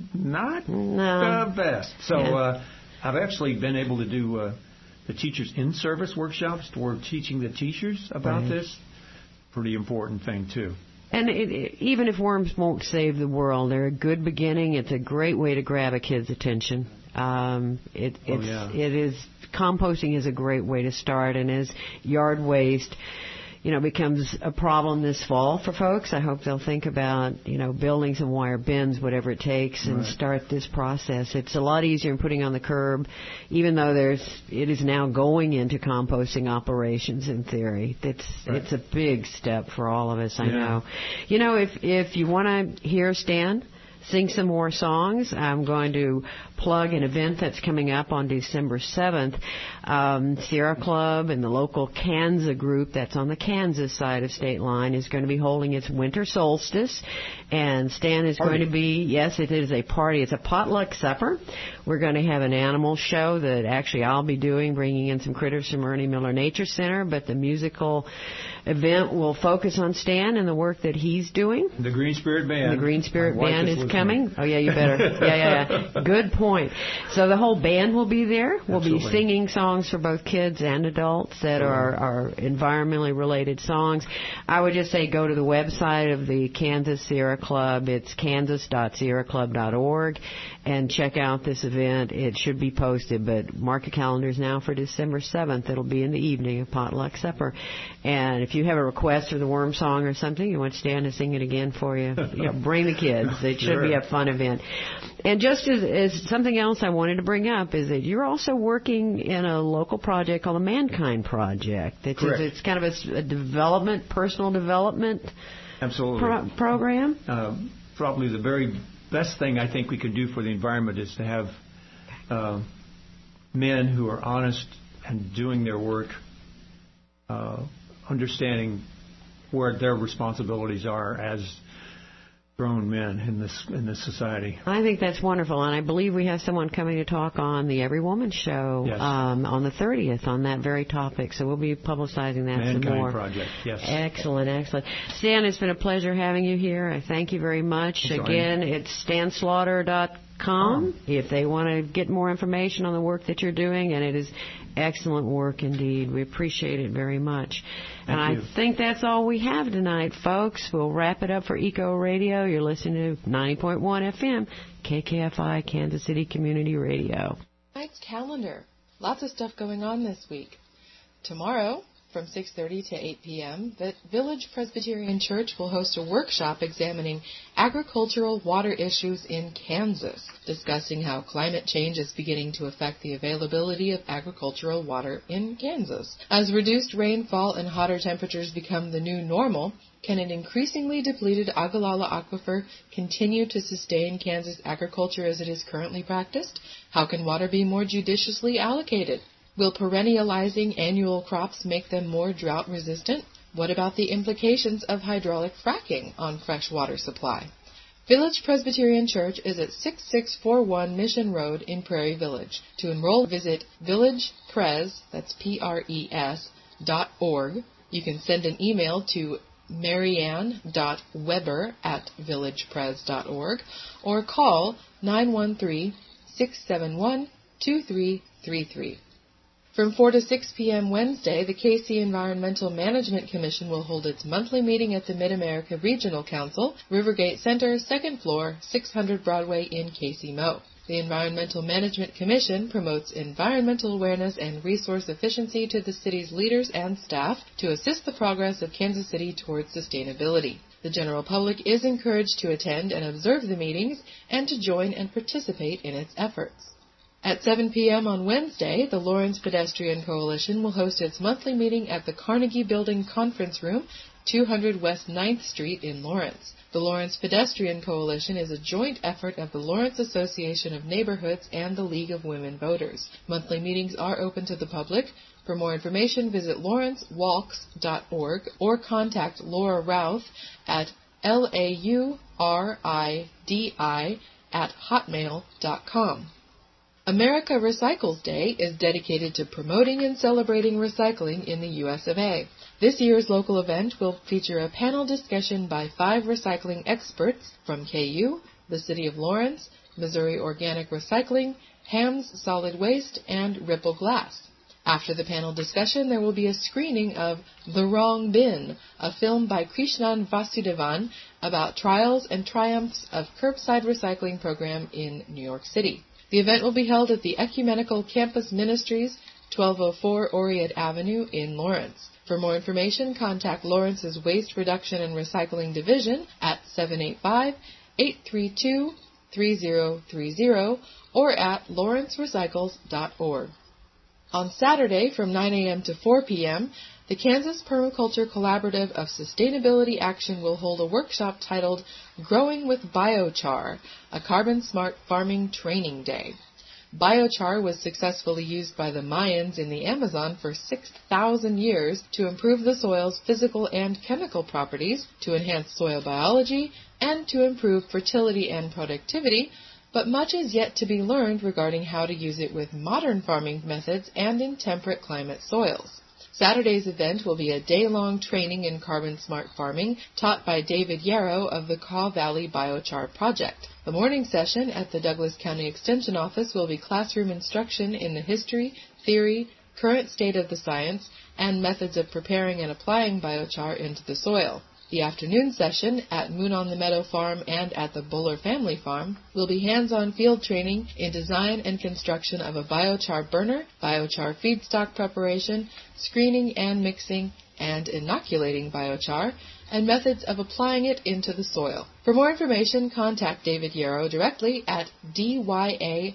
not no. the best. So yeah. uh, I've actually been able to do uh, the teachers in-service workshops where we're teaching the teachers about right. this. Pretty important thing, too. And it, it, even if worms won't save the world, they're a good beginning. It's a great way to grab a kid's attention. Um, it, it's, oh, yeah. it is composting is a great way to start, and as yard waste, you know, becomes a problem this fall for folks, I hope they'll think about, you know, building some wire bins, whatever it takes, and right. start this process. It's a lot easier than putting on the curb, even though there's, it is now going into composting operations in theory. It's, right. it's a big step for all of us, I yeah. know. You know, if, if you want to hear Stan sing some more songs, I'm going to plug an event that's coming up on December seventh. Um, Sierra Club and the local Kansas group that's on the Kansas side of state line is going to be holding its winter solstice. And Stan is party. going to be, yes, it is a party. It's a potluck supper. We're going to have an animal show that actually I'll be doing, bringing in some critters from Ernie Miller Nature Center. But the musical event will focus on Stan and the work that he's doing. The Green Spirit Band. The Green Spirit My Band is, is coming. Oh, yeah, you better. yeah, yeah, yeah. Good point. So the whole band will be there. We'll Absolutely. be singing songs for both kids and adults that are, are environmentally related songs. I would just say go to the website of the Kansas Sierra Club. It's kansas dot sierra club dot org and check out this event. It should be posted, but mark your calendars now for December seventh. It'll be in the evening, a potluck supper. And if you have a request for the worm song or something, you want Stan to sing it again for you, you know, bring the kids. It should sure. be a fun event. And just as, as something else I wanted to bring up is that you're also working in a local project called the Mankind Project. It's, Correct. it's kind of a, a development, personal development Absolutely. Pro- program. Uh, probably the very best thing I think we could do for the environment is to have uh, men who are honest and doing their work, uh, understanding where their responsibilities are as grown men in this in this society. I think that's wonderful, and I believe we have someone coming to talk on the Every Woman Show yes. um, on the thirtieth on that very topic, so we'll be publicizing that Mankind some more. Project, yes. Excellent, excellent. Stan, it's been a pleasure having you here. I thank you very much. Enjoying. Again, it's stan slaughter dot com oh. if they want to get more information on the work that you're doing, and it is excellent work indeed. We appreciate it very much. Thank and you. I think that's all we have tonight, folks. We'll wrap it up for Eco Radio. You're listening to ninety point one F M, K K F I, Kansas City Community Radio. Tonight's calendar. Lots of stuff going on this week. Tomorrow, from six thirty to eight p.m., the Village Presbyterian Church will host a workshop examining agricultural water issues in Kansas, discussing how climate change is beginning to affect the availability of agricultural water in Kansas. As reduced rainfall and hotter temperatures become the new normal, can an increasingly depleted Ogallala aquifer continue to sustain Kansas agriculture as it is currently practiced? How can water be more judiciously allocated? Will perennializing annual crops make them more drought-resistant? What about the implications of hydraulic fracking on fresh water supply? Village Presbyterian Church is at sixty-six forty-one Mission Road in Prairie Village. To enroll, visit villagepres, that's P R E S, dot org. You can send an email to marianne.weber at villagepres dot org or call nine one three, six seven one, two three three three. From four to six p.m. Wednesday, the K C Environmental Management Commission will hold its monthly meeting at the Mid-America Regional Council, Rivergate Center, second floor, six hundred Broadway in K C Mo. The Environmental Management Commission promotes environmental awareness and resource efficiency to the city's leaders and staff to assist the progress of Kansas City towards sustainability. The general public is encouraged to attend and observe the meetings and to join and participate in its efforts. At seven p.m. on Wednesday, the Lawrence Pedestrian Coalition will host its monthly meeting at the Carnegie Building Conference Room, two hundred West ninth Street in Lawrence. The Lawrence Pedestrian Coalition is a joint effort of the Lawrence Association of Neighborhoods and the League of Women Voters. Monthly meetings are open to the public. For more information, visit lawrence walks dot org or contact Laura Routh at L A U R I D I at hotmail dot com. America Recycles Day is dedicated to promoting and celebrating recycling in the U S of A. This year's local event will feature a panel discussion by five recycling experts from K U, the City of Lawrence, Missouri Organic Recycling, Hams Solid Waste, and Ripple Glass. After the panel discussion, there will be a screening of The Wrong Bin, a film by Krishnan Vasudevan about trials and triumphs of curbside recycling program in New York City. The event will be held at the Ecumenical Campus Ministries, twelve oh four Oriat Avenue in Lawrence. For more information, contact Lawrence's Waste Reduction and Recycling Division at seven eight five, eight three two, three zero three zero or at lawrence recycles dot org. On Saturday from nine a.m. to four p.m., the Kansas Permaculture Collaborative of Sustainability Action will hold a workshop titled Growing with Biochar, a carbon-smart farming training day. Biochar was successfully used by the Mayans in the Amazon for six thousand years to improve the soil's physical and chemical properties, to enhance soil biology, and to improve fertility and productivity, but much is yet to be learned regarding how to use it with modern farming methods and in temperate climate soils. Saturday's event will be a day-long training in carbon-smart farming taught by David Yarrow of the Kaw Valley Biochar Project. The morning session at the Douglas County Extension Office will be classroom instruction in the history, theory, current state of the science, and methods of preparing and applying biochar into the soil. The afternoon session at Moon on the Meadow Farm and at the Buller Family Farm will be hands-on field training in design and construction of a biochar burner, biochar feedstock preparation, screening and mixing and inoculating biochar, and methods of applying it into the soil. For more information, contact David Yarrow directly at dyarrow,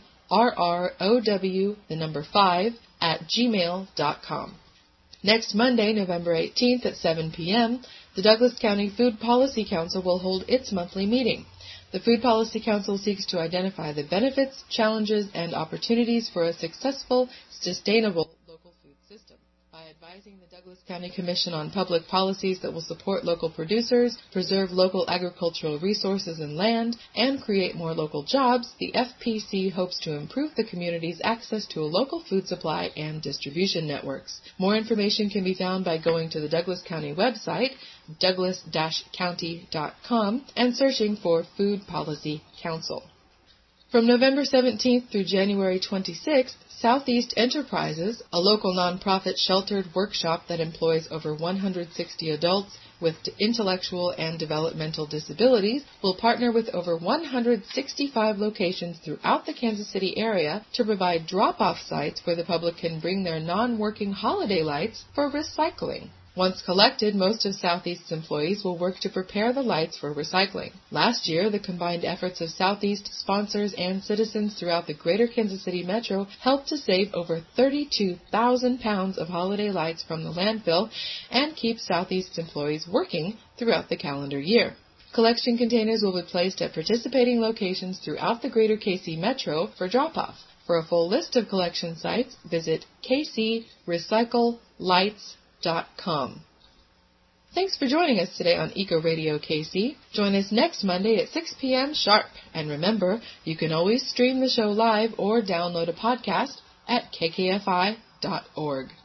the number five, at gmail dot com. Next Monday, November eighteenth at seven p.m., the Douglas County Food Policy Council will hold its monthly meeting. The Food Policy Council seeks to identify the benefits, challenges, and opportunities for a successful, sustainable local food system. By advising the Douglas County Commission on public policies that will support local producers, preserve local agricultural resources and land, and create more local jobs, the F P C hopes to improve the community's access to a local food supply and distribution networks. More information can be found by going to the Douglas County website, douglas dash county dot com, and searching for Food Policy Council. From November seventeenth through January twenty-sixth, Southeast Enterprises, a local nonprofit sheltered workshop that employs over one hundred sixty adults with intellectual and developmental disabilities, will partner with over one hundred sixty-five locations throughout the Kansas City area to provide drop-off sites where the public can bring their non-working holiday lights for recycling. Once collected, most of Southeast's employees will work to prepare the lights for recycling. Last year, the combined efforts of Southeast sponsors and citizens throughout the greater Kansas City metro helped to save over thirty-two thousand pounds of holiday lights from the landfill and keep Southeast's employees working throughout the calendar year. Collection containers will be placed at participating locations throughout the greater K C metro for drop-off. For a full list of collection sites, visit k c recycle lights dot com. Thanks for joining us today on Eco Radio K C. Join us next Monday at six p.m. sharp. And remember, you can always stream the show live or download a podcast at k k f i dot org.